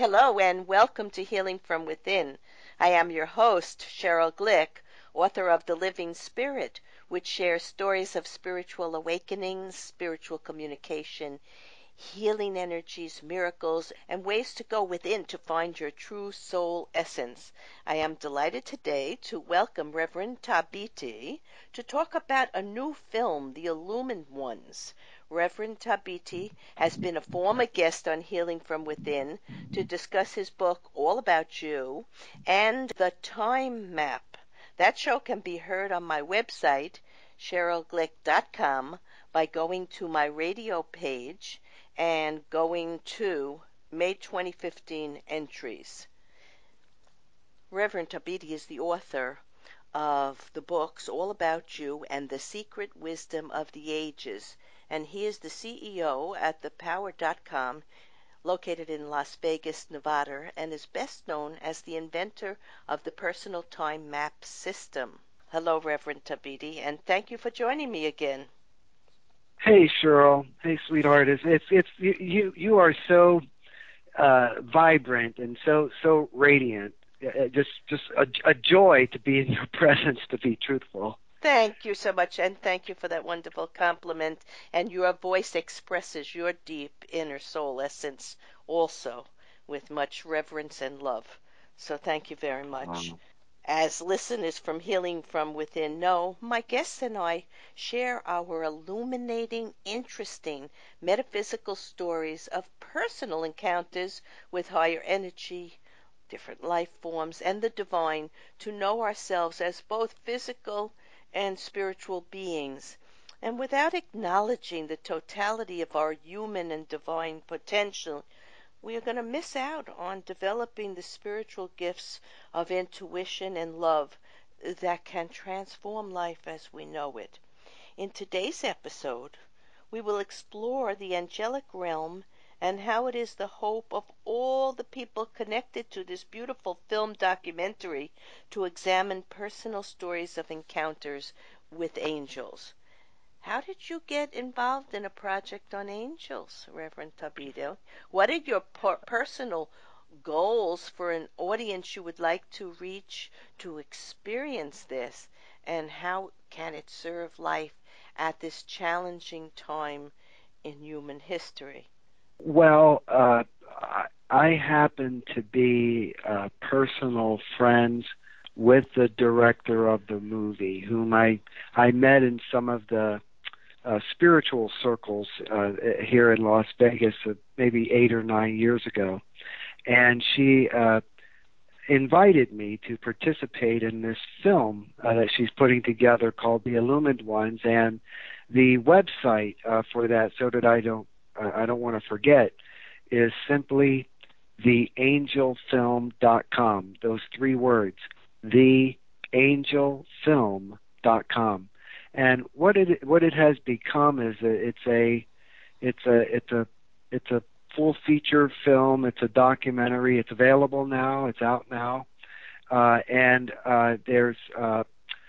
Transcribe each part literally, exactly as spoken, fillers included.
Hello and welcome to Healing from Within. I am your host, Cheryl Glick, author of The Living Spirit, which shares stories of spiritual awakenings, spiritual communication, healing energies, miracles, and ways to go within to find your true soul essence. I am delighted today to welcome Reverend Thabiti to talk about a new film, The Illumined Ones. Reverend Thabiti has been a former guest on Healing from Within to discuss his book, All About You, and The Time Map. That show can be heard on my website, cheryl glick dot com, by going to my radio page and going to May twenty fifteen entries. Reverend Thabiti is the author of the books All About You and The Secret Wisdom of the Ages, and he is the C E O at the power dot com, located in Las Vegas, Nevada, and is best known as the inventor of the personal time map system. Hello, Reverend Thabiti, and thank you for joining me again. Hey, Cheryl. Hey, sweetheart. It's it's, it's you. You are so uh, vibrant and so so radiant. Uh, just just a, a joy to be in your presence. To be truthful. Thank you so much, and thank you for that wonderful compliment. And your voice expresses your deep inner soul essence also with much reverence and love. So thank you very much. Wow. As listeners from Healing from Within know, my guests and I share our illuminating, interesting metaphysical stories of personal encounters with higher energy, different life forms, and the divine to know ourselves as both physical and spiritual beings. And without acknowledging the totality of our human and divine potential, we are going to miss out on developing the spiritual gifts of intuition and love that can transform life as we know it. In today's episode, we will explore the angelic realm and how it is the hope of all the people connected to this beautiful film documentary to examine personal stories of encounters with angels. How did you get involved in a project on angels, Reverend Thabiti? What are your per- personal goals for an audience you would like to reach to experience this? And how can it serve life at this challenging time in human history? Well, uh, I, I happen to be uh, personal friends with the director of the movie, whom I I met in some of the uh, spiritual circles uh, here in Las Vegas, uh, maybe eight or nine years ago, and she uh, invited me to participate in this film uh, that she's putting together called The Illumined Ones, and the website uh, for that, so that I don't I don't want to forget, is simply the angel film dot com. Those three words, the angel film dot com. And what it what it has become is a, it's a it's a it's a it's a full feature film. It's a documentary. It's available now. It's out now, uh, and uh, there's uh,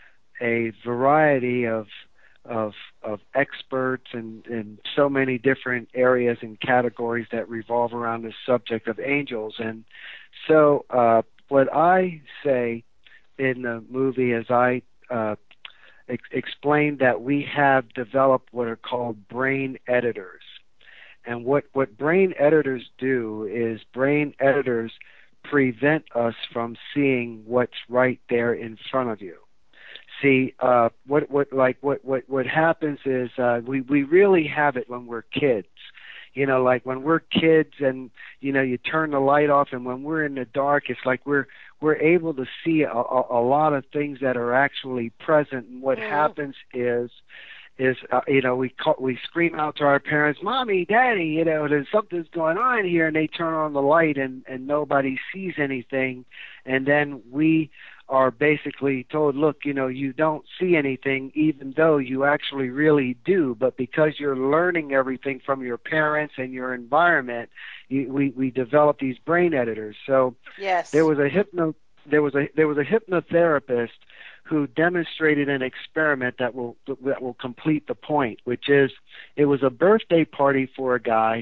a variety of of of experts in, in so many different areas and categories that revolve around the subject of angels. And so uh, what I say in the movie is I uh, ex- explain that we have developed what are called brain editors. And what, what brain editors do is brain editors prevent us from seeing what's right there in front of you. See, uh, what what like what what what happens is uh, we we really have it when we're kids. You know, like when we're kids, and you know, you turn the light off, and when we're in the dark, it's like we're we're able to see a, a, a lot of things that are actually present. And what mm. happens is is uh, you know, we call, we scream out to our parents, "Mommy, Daddy, you know, there's something's going on here," and they turn on the light, and and nobody sees anything, and then we are basically told, look, you know, you don't see anything, even though you actually really do. But because you're learning everything from your parents and your environment, you, we we develop these brain editors. So yes, there was a hypno there was a there was a hypnotherapist who demonstrated an experiment that will that will complete the point, which is it was a birthday party for a guy,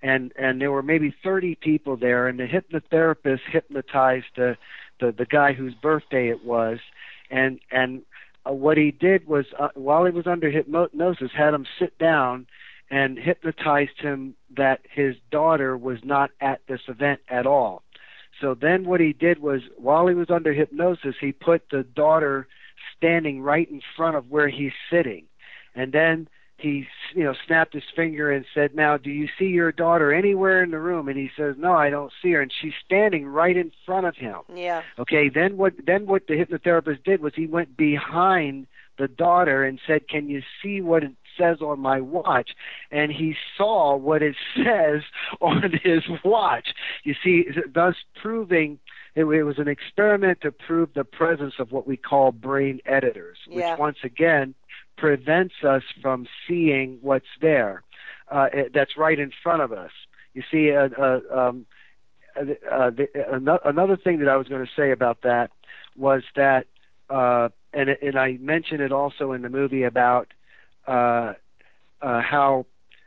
and and there were maybe thirty people there, and the hypnotherapist hypnotized the the, the guy whose birthday it was, and and uh, what he did was uh, while he was under hypnosis, had him sit down and hypnotized him that his daughter was not at this event at all. So then what he did was, while he was under hypnosis, he put the daughter standing right in front of where he's sitting. And then he, you know, snapped his finger and said, "Now, do you see your daughter anywhere in the room?" And he says, "No, I don't see her." And she's standing right in front of him. Yeah. Okay, then what then what the hypnotherapist did was he went behind the daughter and said, "Can you see what it says on my watch?" And he saw what it says on his watch. You see, thus proving it, it was an experiment to prove the presence of what we call brain editors, which Yeah. once again prevents us from seeing what's there, uh, that's right in front of us. You see, uh, uh, um, uh, uh, the, uh, another thing that I was going to say about that was that, uh, and, and I mentioned it also in the movie about uh, uh, how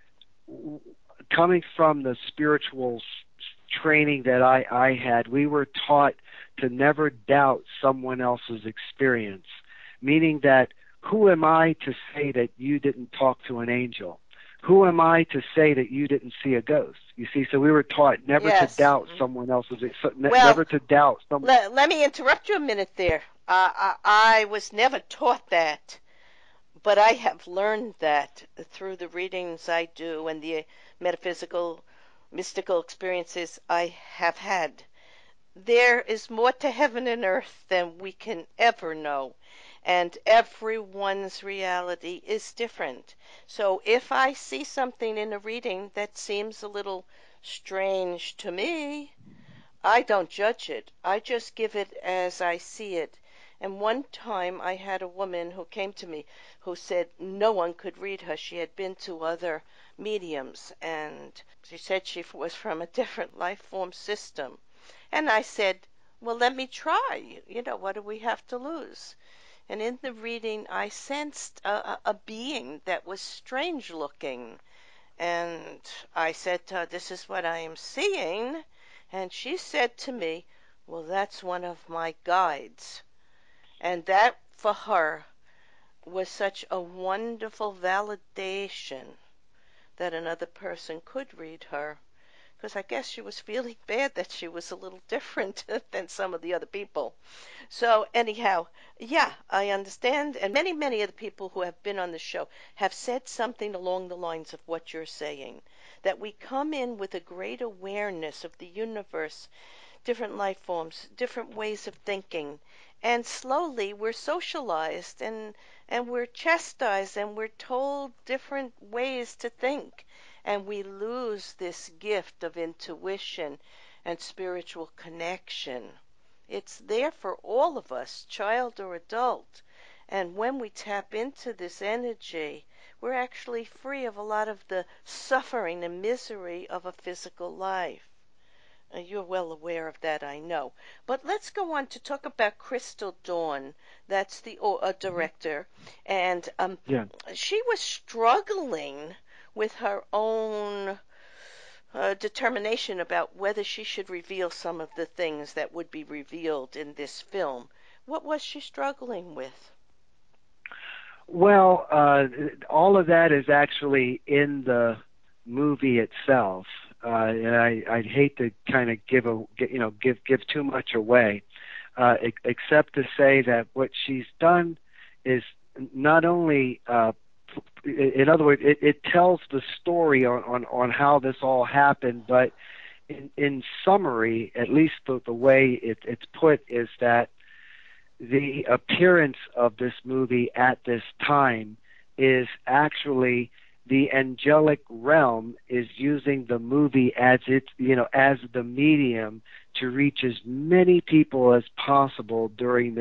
w- coming from the spiritual s- training that I, I had, we were taught to never doubt someone else's experience, meaning that who am I to say that you didn't talk to an angel? Who am I to say that you didn't see a ghost? You see, so we were taught never Yes. to doubt someone else's, ne- Well, never to doubt someone. Let, let me interrupt you a minute there. Uh, I, I was never taught that, but I have learned that through the readings I do and the metaphysical, mystical experiences I have had. There is more to heaven and earth than we can ever know, and everyone's reality is different. So if I see something in a reading that seems a little strange to me, I don't judge it. I just give it as I see it. And one time I had a woman who came to me who said no one could read her. She had been to other mediums, and she said she was from a different life form system. And I said, well, let me try. You know, what do we have to lose? And in the reading, I sensed a, a, a being that was strange looking. And I said to her, this is what I am seeing. And she said to me, well, that's one of my guides. And that, for her, was such a wonderful validation that another person could read her. Because I guess she was feeling bad that she was a little different than some of the other people. So anyhow, yeah, I understand. And many, many of the people who have been on the show have said something along the lines of what you're saying, that we come in with a great awareness of the universe, different life forms, different ways of thinking, and slowly we're socialized and and we're chastised and we're told different ways to think, and we lose this gift of intuition and spiritual connection. It's there for all of us, child or adult. And when we tap into this energy, we're actually free of a lot of the suffering and misery of a physical life. Uh, You're well aware of that, I know. But let's go on to talk about Crystal Dawn. That's the uh, director. And um, Yeah. she was struggling with her own uh, determination about whether she should reveal some of the things that would be revealed in this film. What was she struggling with? Well, uh, all of that is actually in the movie itself, uh, and I, I'd hate to kind of give a you know give give too much away, uh, ex- except to say that what she's done is not only, uh, in other words, it, it tells the story on, on, on how this all happened, but in, in summary, at least the, the way it, it's put is that the appearance of this movie at this time is actually the angelic realm is using the movie as its, you know, as the medium to reach as many people as possible during